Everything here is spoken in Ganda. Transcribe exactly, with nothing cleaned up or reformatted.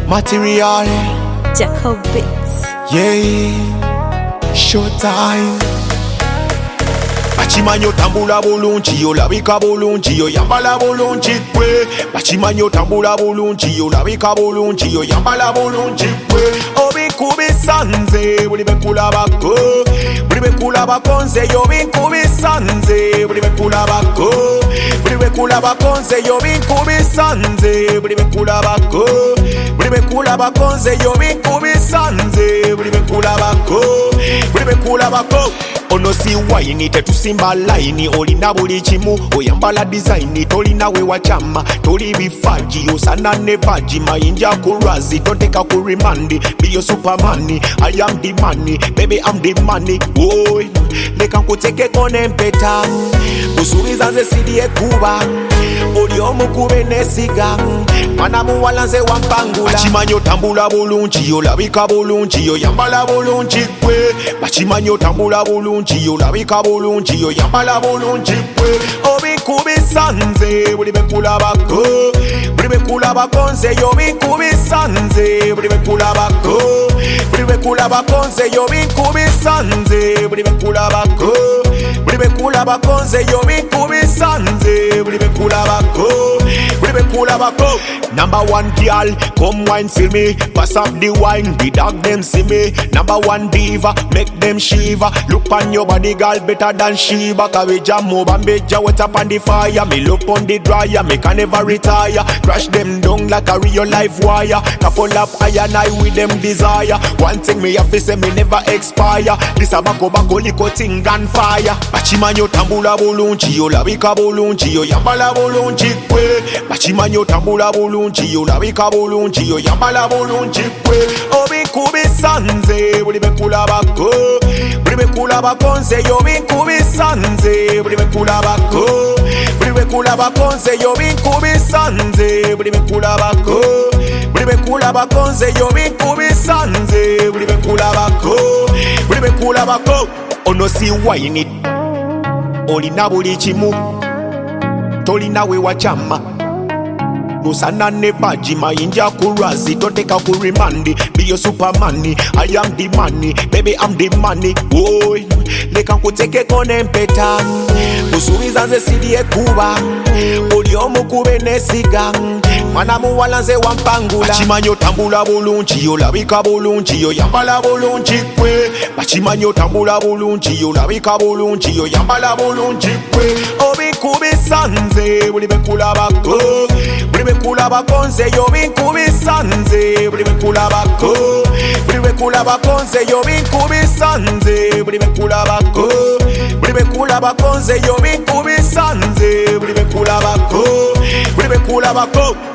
Material Jacob Beats. Yeah, showtime. Bachimanyo tambula bulungi yo labika bulungi yo yambala bulungi kwe. Bachimanyo tambula bulungi yo labika bulungi yo yambala bulungi kwe. Obikubisanze buli bekulabako, buli bekulabakonze yo binkubisanze buli bekulabako, buli bekulabakonze yo binkubisanze buli bekulabako, buli bekulabakonze yo binkubisanze buli bekulabako, buli bekulabako. Ono si wine tetusimba line olina buli kimu oyambala design tolina we wachama toli bifaji osana ne baji mayinja kurazi toteka ku remand be your superman. I am the money baby I'm the money boy leka nkuteke kone mpeta kusubiza nze sidi ekuba oli omukube nesiga mana muwalanze wampangula. Bachimanyo tambula bulungi yo labika bulungi yo yambala bulungi kwe. Bachimanyo tambula bulungi yo labika bulungi yo yambala bulungi kwe. Obikubisanze buli bekulabako, buli bekulabakonze yo binkubisanze buli bekulabako, buli bekulabakonze yo binkubisanze buli bekulabako, buli bekulabakonze yo binkubisanze buli bekulabako, buli bekulabako. Number one girl, come wine see me. Pass up the wine, the dog them see me. Number one diva, make them shiver. Look on your body, girl, better than Shiva. Kawe jam over, meja wet up on the fire. Me look on the dryer, me can never retire. Crash them down like a real life wire. Couple up I and I with them desire. One thing me have to say, me never expire. This a bako bako liko ting and fire. Bachimanyo tambula bulungi yo labika bulungi yo yambala bulungi kwe. Bachimanyo tambula bulungi yo labika bulungi yo yambala bulungi kwe. Obikubisanze buli bekulabako, buli bekulabakonze yo binkubisanze buli bekulabako, buli bekulabakonze yo binkubisanze buli bekulabako, buli bekulabakonze yo binkubisanze buli bekulabako, buli bekulabako. Ono si wine olina buli kimu tolina we wachama Musana ne baji mayinja kurazi toteka ku remand be your superman. I am the money baby I'm the money boy leka nkuteke kone mpeta kusubiza nze sidi ekuba oli omukube nesiga mana muwalanze wampangula. Bachimanyo tambula bulungi yo labika bulungi yo yambala bulungi kwe. Bachimanyo tambula bulungi yo labika bulungi yo yambala bulungi kwe. Obikubisanze buli bekulabako, buli bekulabakonze yo binkubisanze buli bekulabako, buli bekulabakonze yo binkubisanze buli bekulabako, buli bekulabakonze yo binkubisanze buli bekulabako, buli bekulabako.